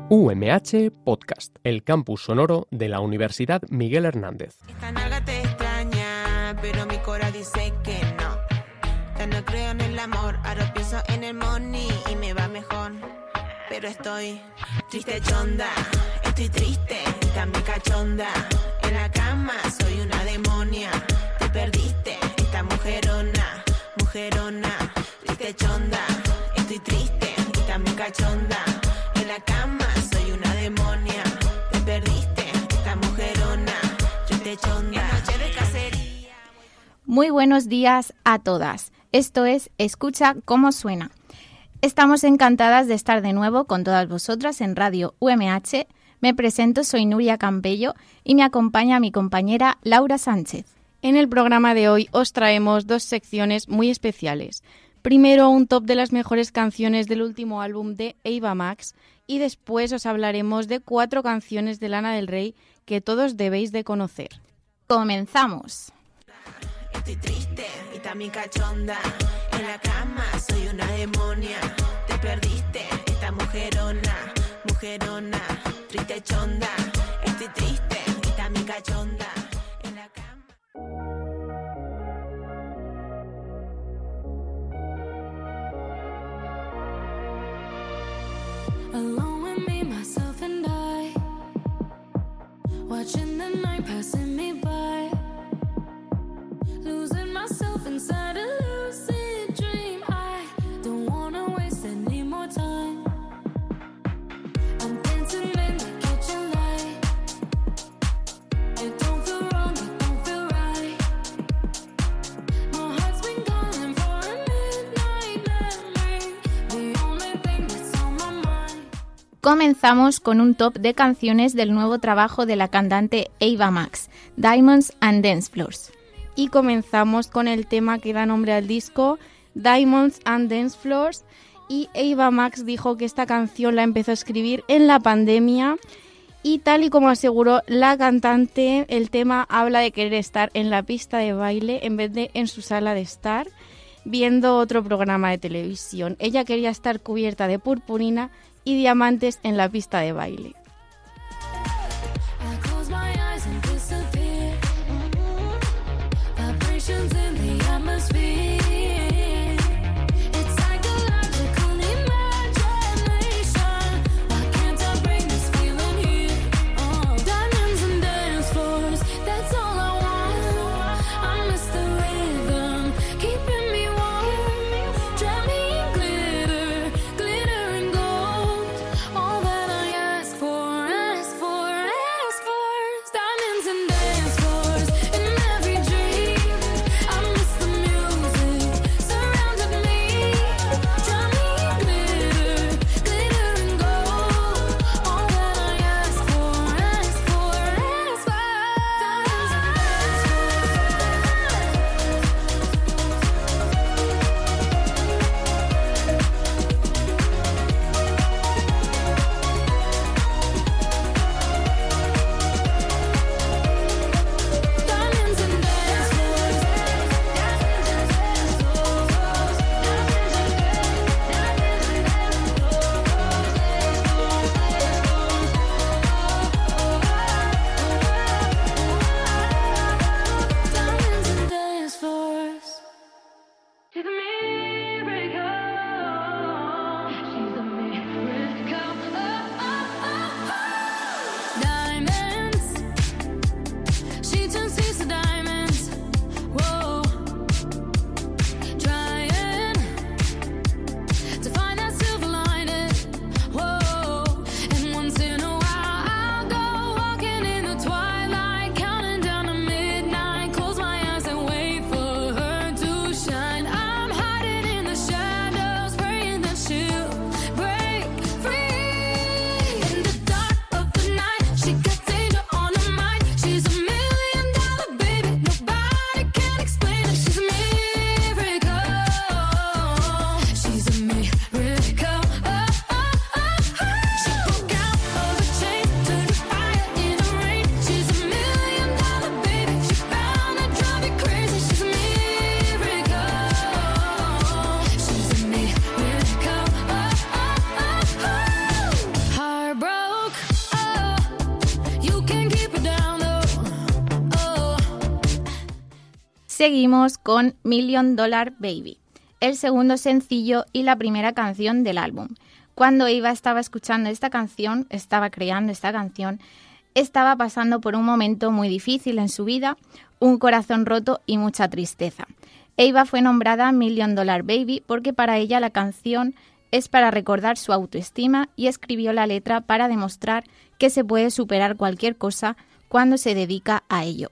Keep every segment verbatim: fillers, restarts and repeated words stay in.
U M H Podcast, el campus sonoro de la Universidad Miguel Hernández. Esta nalga te extraña, pero mi cora dice que no. Ya no creo en el amor, ahora pienso en el money y me va mejor. Pero estoy triste chonda, estoy triste, también cachonda. En la cama soy una demonia, te perdiste, esta mujerona, mujerona. Triste chonda, estoy triste, también cachonda. En la cama soy una demonia, te perdiste, esta mujerona. Triste chonda, noche de cacería. Muy buenos días a todas. Esto es Escucha cómo suena. Estamos encantadas de estar de nuevo con todas vosotras en Radio U M H. Me presento, soy Nuria Campello y me acompaña mi compañera Laura Sánchez. En el programa de hoy os traemos dos secciones muy especiales. Primero, un top de las mejores canciones del último álbum de Ava Max y después os hablaremos de cuatro canciones de Lana del Rey que todos debéis de conocer. ¡Comenzamos! Estoy triste y también cachonda. En la cama soy una demonia. Te perdiste, esta mujerona, mujerona. Triste chonda. Estoy triste y también cachonda. En la cama. Alone with me, myself and I, watching the night passing me by, losing myself inside a lucid dream. I don't wanna waste any more time. I'm dancing in the kitchen light. It don't feel wrong, it don't feel right. My heart's been calling for a midnight memory. The only thing that's on my mind. Comenzamos con un top de canciones del nuevo trabajo de la cantante Ava Max, Diamonds and Dance Floors. Y comenzamos con el tema que da nombre al disco, Diamonds and Dance Floors. Y Ava Max dijo que esta canción la empezó a escribir en la pandemia. Y tal y como aseguró la cantante, el tema habla de querer estar en la pista de baile en vez de en su sala de estar, viendo otro programa de televisión. Ella quería estar cubierta de purpurina y diamantes en la pista de baile. I close my eyes and disappear. Vibrations in the atmosphere. It's psychological imagination. Why can't I bring this feeling here? Oh, diamonds and dance floors. That's all I want. I miss the rhythm, keeping me warm. Drown me in glitter, glitter and gold. All that I ask for. Seguimos con Million Dollar Baby, el segundo sencillo y la primera canción del álbum. Cuando Ava estaba escuchando esta canción, estaba creando esta canción, estaba pasando por un momento muy difícil en su vida, un corazón roto y mucha tristeza. Ava fue nombrada Million Dollar Baby porque para ella la canción es para recordar su autoestima y escribió la letra para demostrar que se puede superar cualquier cosa cuando se dedica a ello.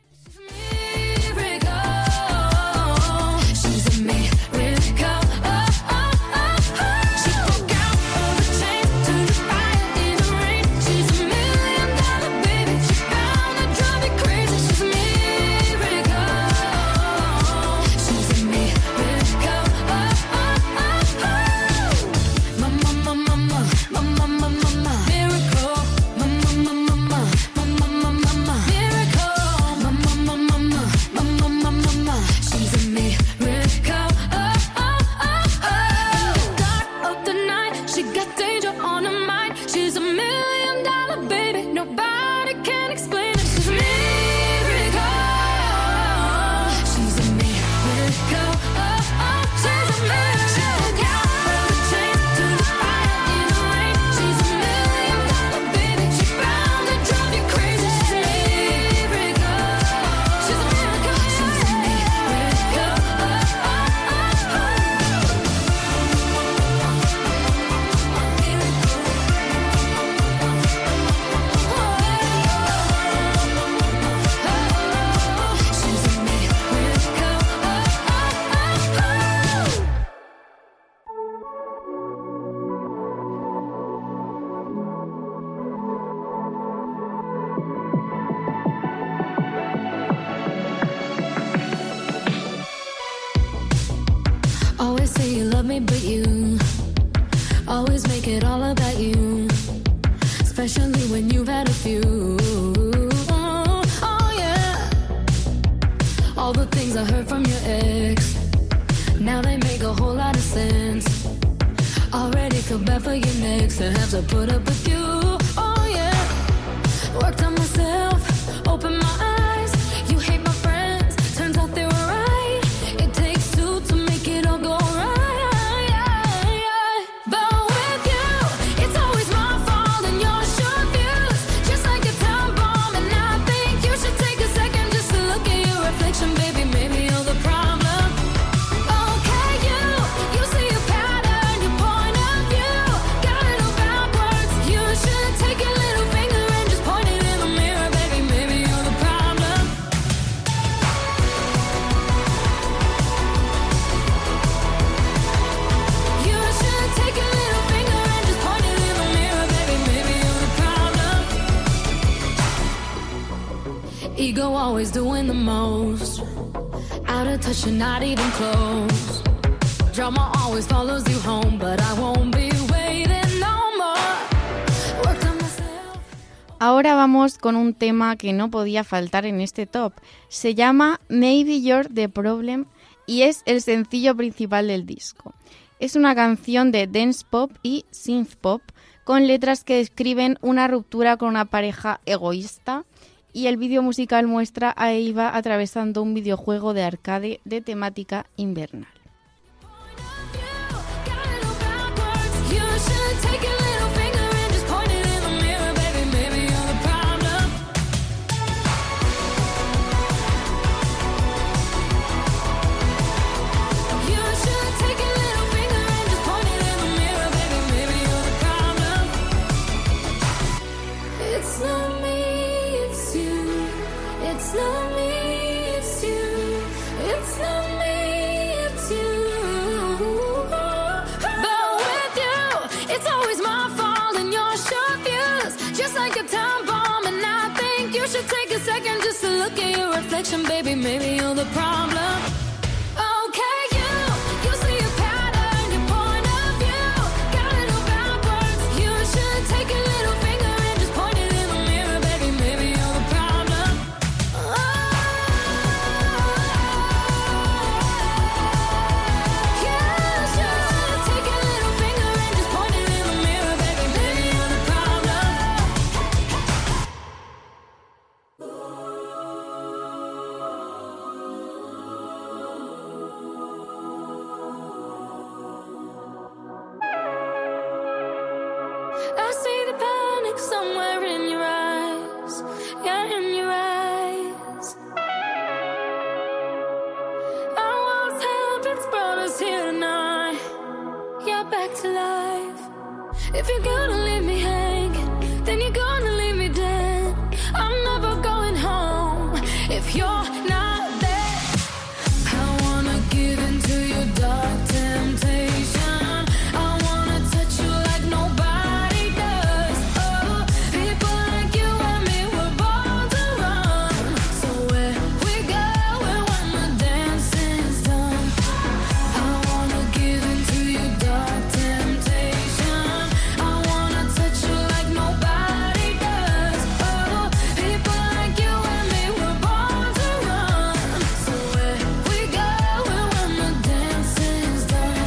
Always say you love me, but you always make it all about you, especially when you've had a few. Oh, oh yeah. All the things I heard from your ex, now they make a whole lot of sense. Already feel bad for you next to have to put up with you. Oh yeah. Worked on myself, open my eyes. You hate my friends, turns out they were right. It takes two to make it all go right. But with you, it's always my fault and your short views, just like a time bomb. And I think you should take a second just to look at your reflection, baby. Maybe you're the problem. Okay, you, you see a pattern, your point of view, got it all backwards. You should take your little finger and just point it in the mirror, baby. Maybe you're the problem. You should take your little finger and just point it in the mirror, baby. Maybe you're the problem. Ego always doing the most, out of touch and not even close. Drama always follows you home, but I won't be waiting no more. Worked on myself. Ahora vamos con un tema que no podía faltar en este top. Se llama Maybe You're the Problem y es el sencillo principal del disco. Es una canción de dance pop y synth pop con letras que describen una ruptura con una pareja egoísta, y el vídeo musical muestra a Ava atravesando un videojuego de arcade de temática invernal. Got it all backwards. You should take your little finger and just point it in the mirror, baby. Maybe you're the problem. You should take your little finger and just point it in the mirror, baby. Maybe you're the problem. It's not me, it's you. It's not me, it's you. It's not me, it's you. But with you, it's always my fault and your short views, just like a time bomb. And I think you should take a second just to look at your reflection, baby. Maybe you're the problem. Okay, you, you see a pattern, your point of view, got it all backwards. You should take a little finger and just point it in the mirror, baby. Maybe you're the problem. You should take a little finger and just point it in the mirror, baby. Maybe you're the problem. back to life. If you're gonna leave me hanging, then you're gonna leave me dead. I'm never going home if you're not there. I wanna give into your dark temptation. I wanna touch you like nobody does. Oh, people like you and me were born to run. So where we go when the dancing's done. I wanna give into your dark temptation. I wanna touch you like nobody does. Oh, people like you and me were born to run. So where we go when the dancing's done.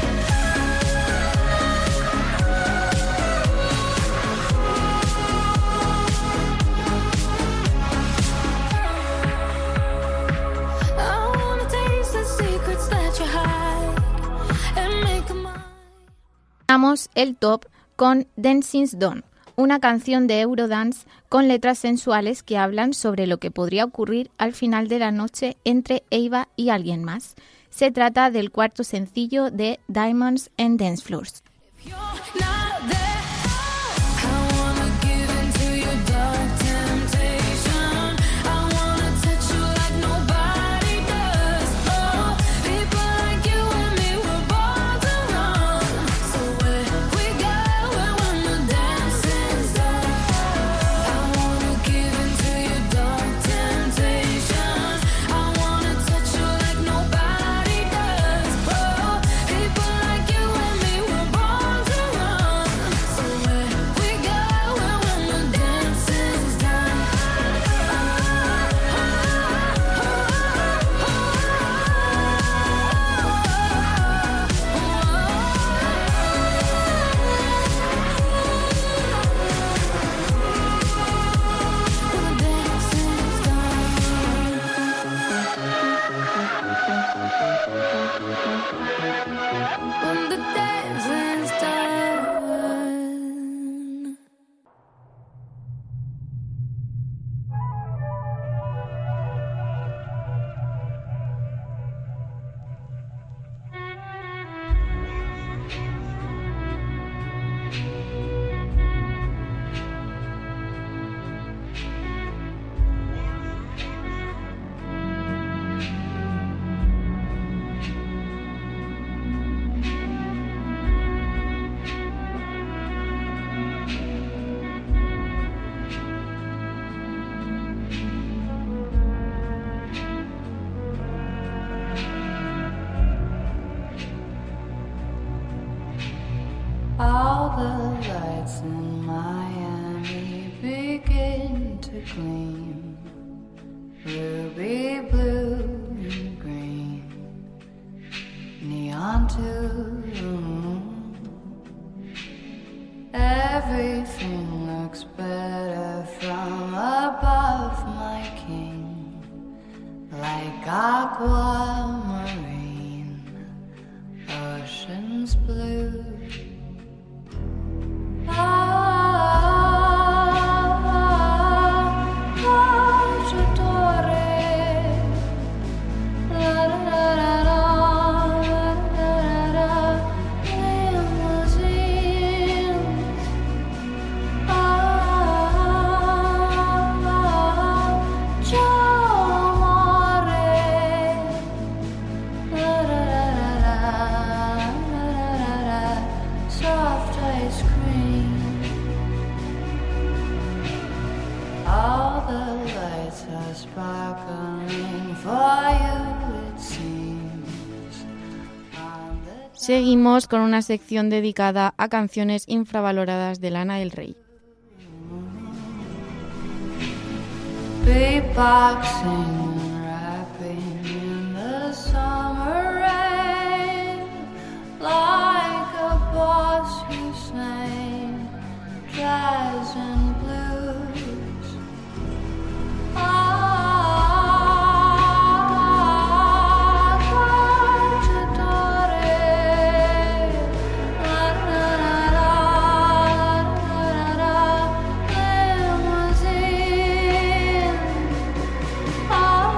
I wanna taste the secrets that you hide and make 'em mine. Damos el top con Dancing's Done, una canción de Eurodance con letras sensuales que hablan sobre lo que podría ocurrir al final de la noche entre Eva y alguien más. Se trata del cuarto sencillo de Diamonds and Dance Floors. If you're not there, I wanna give into your dark temptation. I wanna touch you like nobody does. Oh, people like you and me were born to run. So where we go when the dancing's done. I wanna give into your dark temptation. I wanna touch you like nobody does. Oh, people like you and me were born to run. So where we go when the dancing's done. When the dancing's done. When the dancing's done. All the lights in Miami begin to gleam, ruby blue and green, neon too. Everything looks better from above, my king, like aquamarine, oceans blue. Soft ice cream. All the lights are sparkling for you, it seems. On the Seguimos con una sección dedicada a canciones infravaloradas de Lana del Rey. beatboxing, rapping in the summer rain, like a boss who sang jazz and blues. Ah, cantadore, la la la la la la la, limousine. Ah.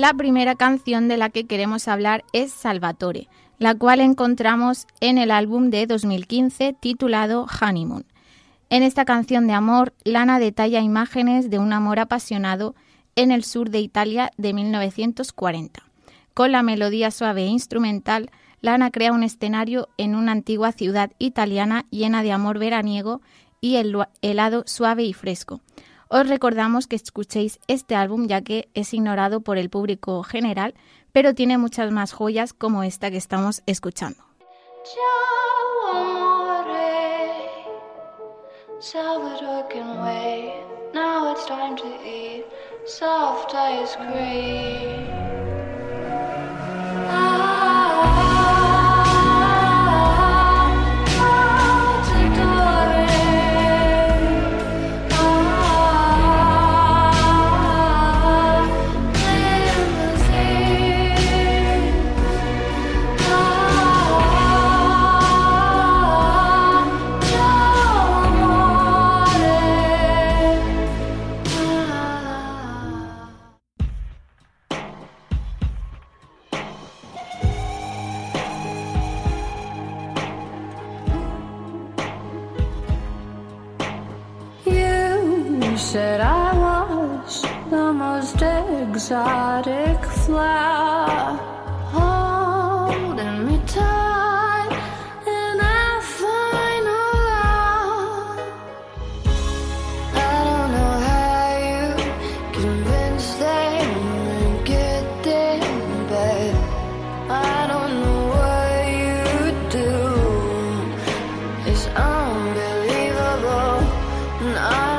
La primera canción de la que queremos hablar es Salvatore, la cual encontramos en el álbum de dos mil quince titulado Honeymoon. En esta canción de amor, Lana detalla imágenes de un amor apasionado en el sur de Italia de mil novecientos cuarenta. Con la melodía suave e instrumental, Lana crea un escenario en una antigua ciudad italiana llena de amor veraniego y el helado suave y fresco. Os recordamos que escuchéis este álbum ya que es ignorado por el público general, pero tiene muchas más joyas como esta que estamos escuchando. Ciao amore, Salvador can wait. Now it's time to eat soft ice cream. Said I was the most exotic flower, holding me tight in our final hour. I don't know how you convinced them to get there, but I don't know what you do. It's unbelievable, and I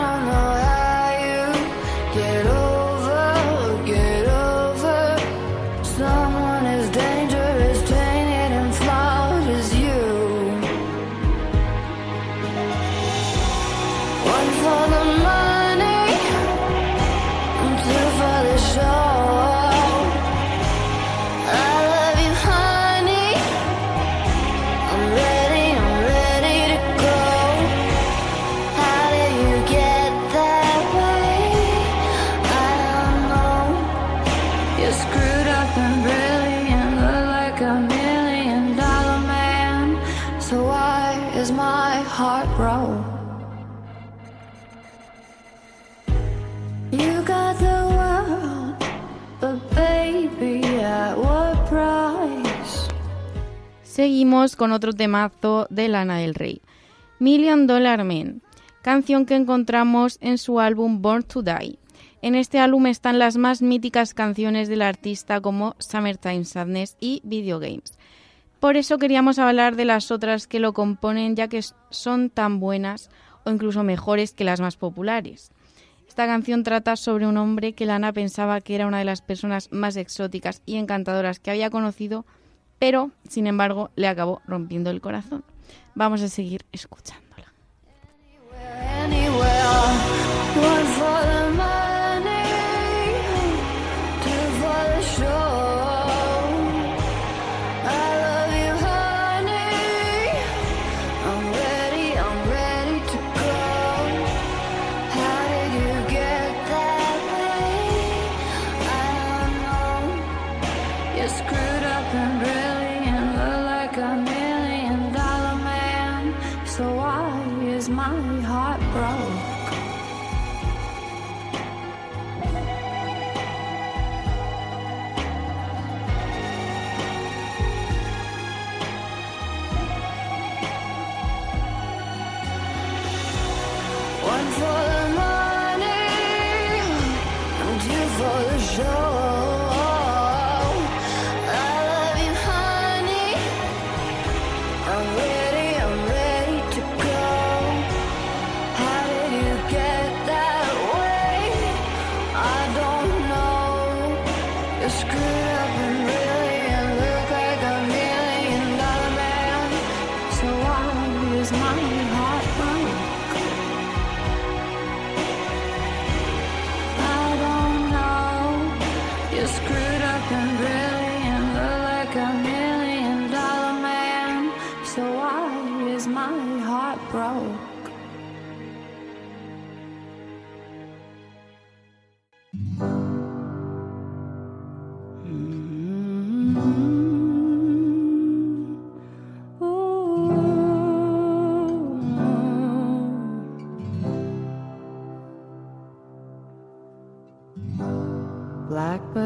Seguimos con otro temazo de Lana del Rey, Million Dollar Man, canción que encontramos en su álbum Born to Die. En este álbum están las más míticas canciones del artista como Summertime Sadness y Video Games. Por eso queríamos hablar de las otras que lo componen, ya que son tan buenas o incluso mejores que las más populares. Esta canción trata sobre un hombre que Lana pensaba que era una de las personas más exóticas y encantadoras que había conocido, pero, sin embargo, le acabó rompiendo el corazón. Vamos a seguir escuchándola.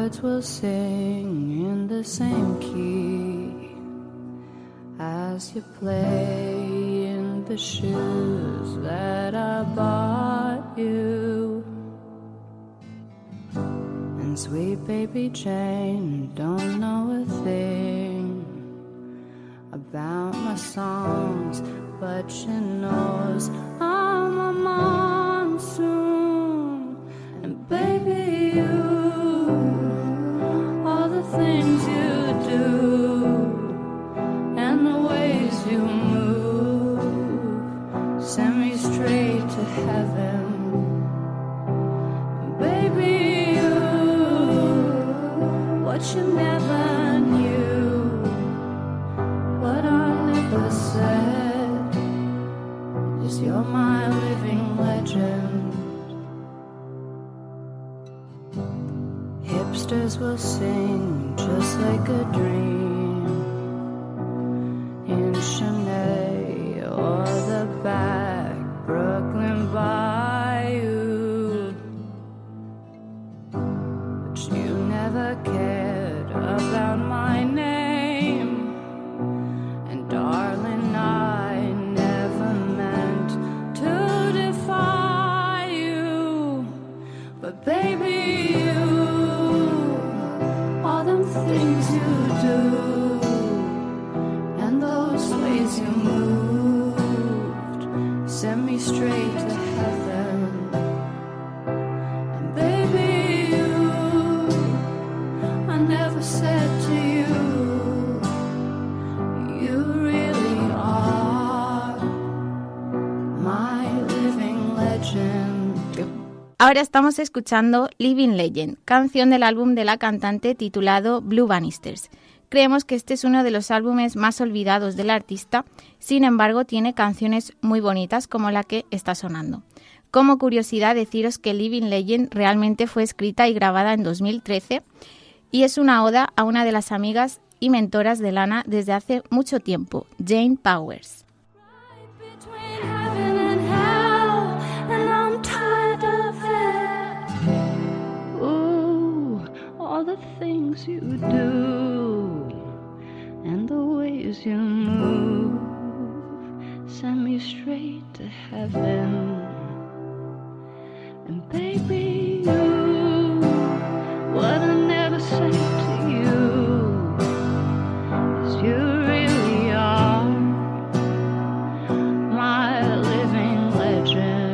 birds will sing in the same key as you play in the shoes that I bought you. And sweet baby Jane don't know a thing about my songs, but she knows I'm a monsoon. And baby, you, all the things you do and the ways you move send me straight to heaven. Baby, you, what you never knew, what I never said, is you're my living legend. Hipsters will sing just like a dream in Chennai or the back Brooklyn Bayou, but you never cared about my name, and darling, I never meant to defy you. But baby, you, all them things you do and those ways you moved send me straight to heaven. And baby, you, I never said to you, you really are my living legend. Ahora estamos escuchando Living Legend, canción del álbum de la cantante titulado Blue Bannisters. Creemos que este es uno de los álbumes más olvidados del artista, sin embargo tiene canciones muy bonitas como la que está sonando. Como curiosidad deciros que Living Legend realmente fue escrita y grabada en dos mil trece y es una oda a una de las amigas y mentoras de Lana desde hace mucho tiempo, Jane Powers. Between heaven and hell, and I'm tired of it. Ooh, all the things you do and the ways you move send me straight to heaven. And baby, you, what I never said to you is you really are my living legend.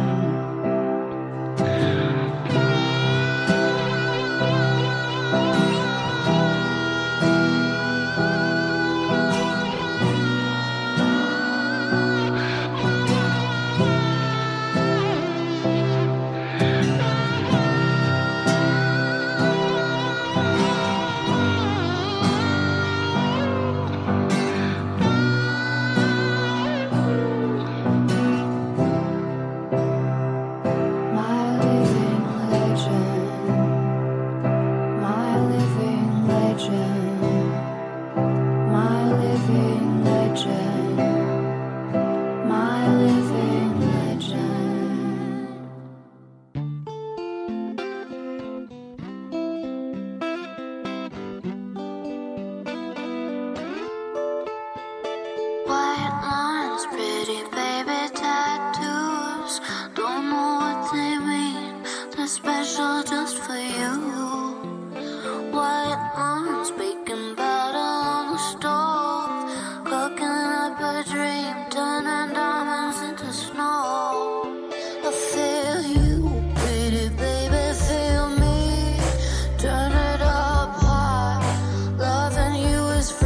White lines, pretty baby tattoos. Don't know what they mean. They're special just for you. White lines, baking batter on the stove. Cooking up a dream, turning diamonds into snow. I feel you, pretty baby, feel me. Turn it up high. Loving you is free.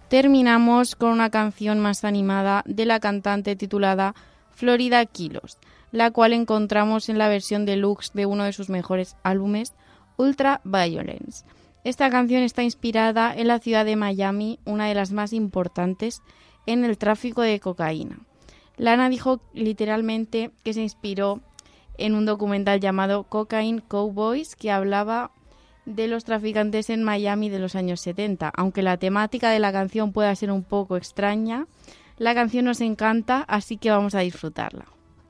terminamos con una canción más animada de la cantante titulada Florida Kilos, la cual encontramos en la versión deluxe de uno de sus mejores álbumes, Ultra Violence. Esta canción está inspirada en la ciudad de Miami, una de las más importantes en el tráfico de cocaína. Lana dijo literalmente que se inspiró en un documental llamado Cocaine Cowboys, que hablaba de los traficantes en Miami de los años setenta. Aunque la temática de la canción pueda ser un poco extraña, la canción nos encanta, así que vamos a disfrutarla.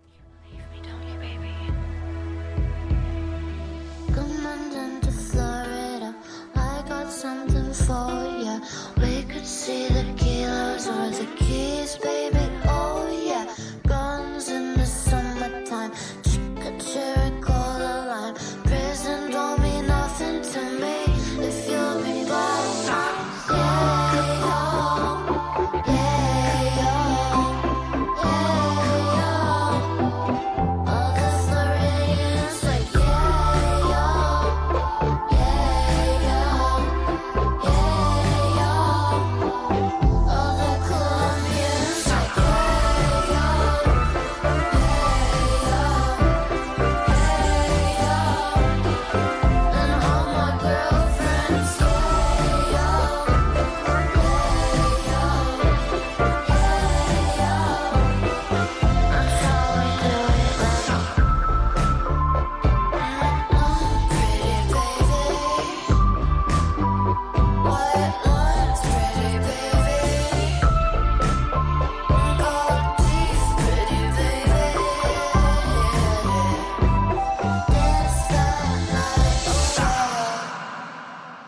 Come on down to Florida, I got something for ya. We could see the kilos or the keys, baby, oh yeah. Guns in the summertime, chica cherry cola lime. Prison don't mean nothing to me if you'll be by my yeah, yo, yeah, yo, yeah, yo. All the Floridians like yeah, yo, yeah, yo, yeah, yo. All the Colombians like yeah, yo, yeah, yo. And all my girlfriends, yeah, yo, yeah, yo, yeah, yo. That's how we do it, like, mm, pretty baby, white lines, pretty baby, gold teeth, pretty baby, dance that night away.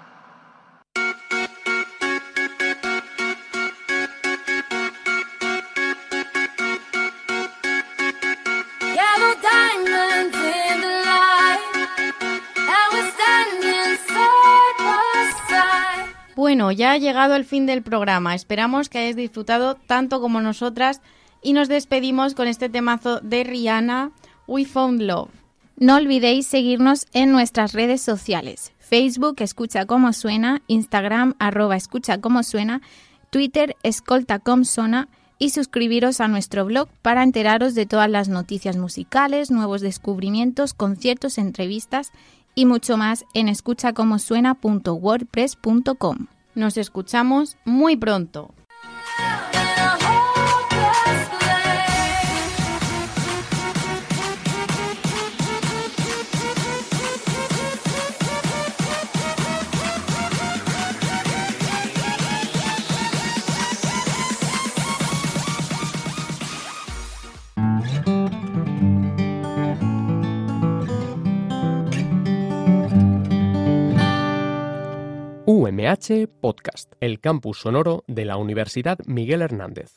Yellow diamonds in the light, and we're standing side by side. Bueno, ya ha llegado el fin del programa. Esperamos que hayáis disfrutado tanto como nosotras y nos despedimos con este temazo de Rihanna, We Found Love. No olvidéis seguirnos en nuestras redes sociales. Facebook, Escucha Cómo Suena, Instagram, arroba Escucha Cómo Suena, Twitter, Escolta Com Sona, y suscribiros a nuestro blog para enteraros de todas las noticias musicales, nuevos descubrimientos, conciertos, entrevistas y mucho más en escuchacomosuena punto wordpress punto com. Nos escuchamos muy pronto. In a hopeless place. U M H Podcast, el campus sonoro de la Universidad Miguel Hernández.